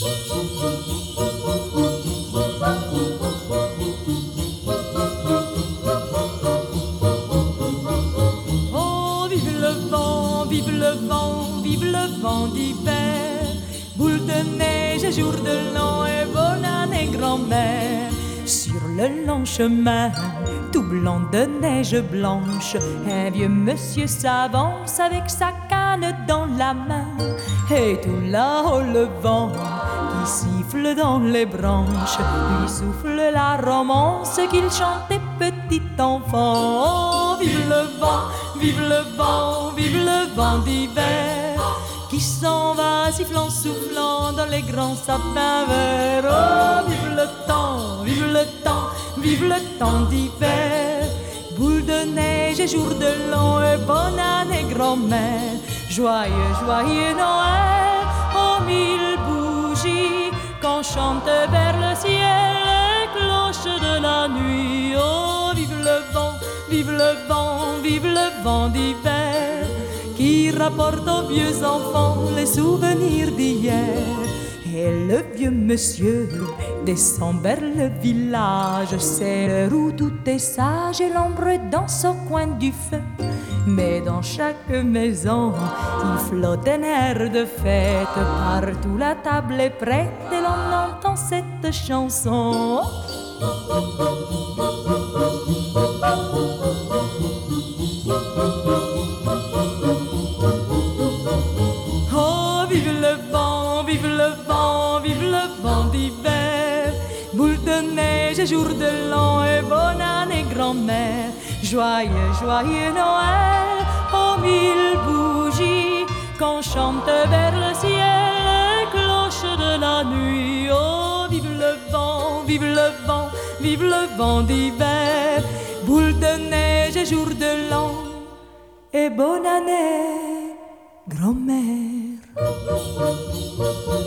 Oh, vive le vent, vive le vent, vive le vent d'hiver. Boule de neige et jour de l'an et bonne année grand-mère. Sur le long chemin, tout blanc de neige blanche, un vieux monsieur s'avance avec sa canne dans la main. Et tout là-haut le vent qui siffle dans les branches lui souffle la romance qu'il chantait petit enfant. Oh, vive le vent, vive le vent, vive le vent d'hiver qui s'en va sifflant, soufflant dans les grands sapins verts. Oh, vive le temps, vive le temps, vive le temps d'hiver. Boule de neige et jour de l'an et bonne année grand-mère. Joyeux, joyeux Noël, aux mille bougies qu'on chante vers le ciel les cloches de la nuit. Oh, vive le vent, vive le vent, vive le vent d'hiver qui rapporte aux vieux enfants les souvenirs d'hier. Et le vieux monsieur descend vers le village, c'est l'heure où tout est sage et l'ombre danse au coin du feu. Mais dans chaque maison, il flotte un air de fête. Partout la table est prête et l'on entend cette chanson. Oh, vive le vent, vive le vent, vive le vent d'hiver. Boule de neige et jour de l'an et bonne année grand-mère. Joyeux, joyeux Noël, aux mille bougies qu'on chante vers le ciel les cloches de la nuit. Oh, vive le vent, vive le vent, vive le vent d'hiver. Boule de neige et jour de l'an et bonne année grand-mère.